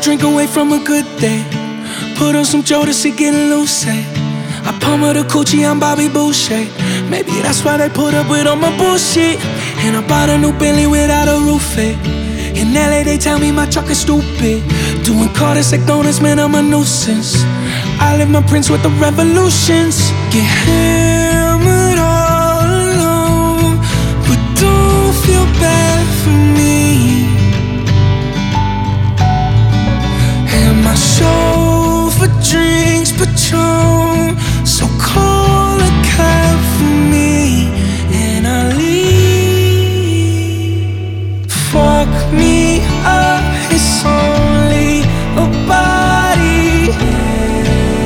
drink away from a good day. Put on some Jodeci, getting loose, hey. I pummel the coochie, I'm Bobby Boucher. Maybe that's why they put up with all my bullshit. And I bought a new Bentley without a roof, eh. In LA they tell me my truck is stupid. Doing Carter's like donuts, man, I'm a nuisance. I live my prince with the revolutions. Get hammered all alone, but don't feel bad for me. And my soul for drinks, Patron, so cold.